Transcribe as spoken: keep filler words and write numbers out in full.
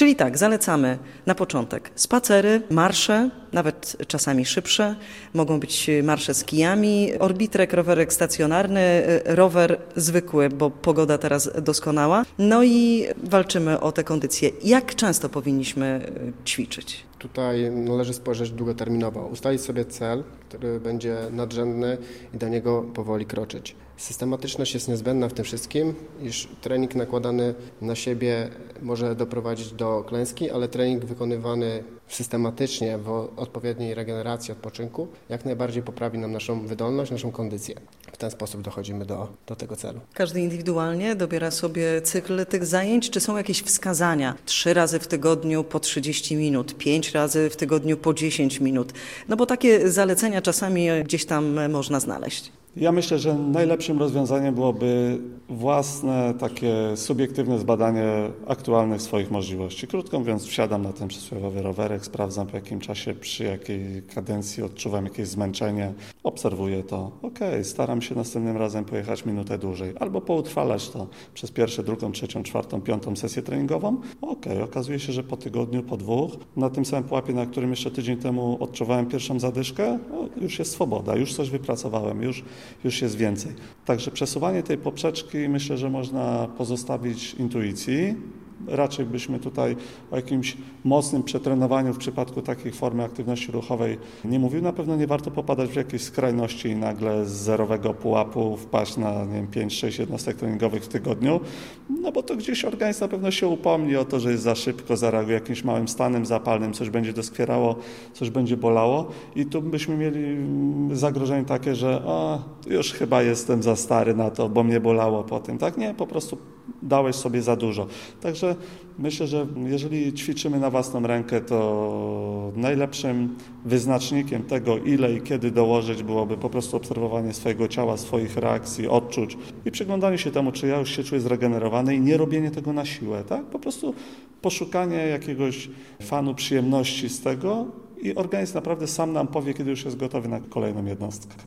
Czyli tak, zalecamy na początek spacery, marsze, nawet czasami szybsze. Mogą być marsze z kijami, orbitrek, rowerek stacjonarny, rower zwykły, bo pogoda teraz doskonała. No i walczymy o tę kondycję. Jak często powinniśmy ćwiczyć? Tutaj należy spojrzeć długoterminowo, ustalić sobie cel, który będzie nadrzędny i do niego powoli kroczyć. Systematyczność jest niezbędna w tym wszystkim, iż trening nakładany na siebie może doprowadzić do klęski, ale trening wykonywany systematycznie w odpowiedniej regeneracji, odpoczynku jak najbardziej poprawi nam naszą wydolność, naszą kondycję. W ten sposób dochodzimy do, do tego celu. Każdy indywidualnie dobiera sobie cykl tych zajęć, czy są jakieś wskazania? Trzy razy w tygodniu po trzydzieści minut, pięć razy w tygodniu po dziesięć minut. No bo takie zalecenia czasami gdzieś tam można znaleźć. Ja myślę, że najlepszym rozwiązaniem byłoby własne takie subiektywne zbadanie aktualnych swoich możliwości. Krótko mówiąc, wsiadam na ten przysłowiowy rowerek, sprawdzam po jakim czasie, przy jakiej kadencji odczuwam jakieś zmęczenie, obserwuję to. Okej, okay, staram się następnym razem pojechać minutę dłużej albo poutrwalać to przez pierwszą, drugą, trzecią, czwartą, piątą sesję treningową. Okej, okay, okazuje się, że po tygodniu, po dwóch, na tym samym pułapie, na którym jeszcze tydzień temu odczuwałem pierwszą zadyszkę, no, już jest swoboda, już coś wypracowałem, już już jest więcej. Także przesuwanie tej poprzeczki myślę, że można pozostawić intuicji. Raczej byśmy tutaj o jakimś mocnym przetrenowaniu w przypadku takiej formy aktywności ruchowej nie mówił. Na pewno nie warto popadać w jakieś skrajności i nagle z zerowego pułapu wpaść na nie wiem, pięć sześć jednostek treningowych w tygodniu, no bo to gdzieś organizm na pewno się upomni o to, że jest za szybko, zareaguje jakimś małym stanem zapalnym, coś będzie doskwierało, coś będzie bolało i tu byśmy mieli zagrożenie takie, że o, już chyba jestem za stary na to, bo mnie bolało po tym. Tak? Nie, po prostu dałeś sobie za dużo. Także myślę, że jeżeli ćwiczymy na własną rękę, to najlepszym wyznacznikiem tego, ile i kiedy dołożyć, byłoby po prostu obserwowanie swojego ciała, swoich reakcji, odczuć i przyglądanie się temu, czy ja już się czuję zregenerowany i nie robienie tego na siłę. Tak? Po prostu poszukanie jakiegoś fanu, przyjemności z tego i organizm naprawdę sam nam powie, kiedy już jest gotowy na kolejną jednostkę.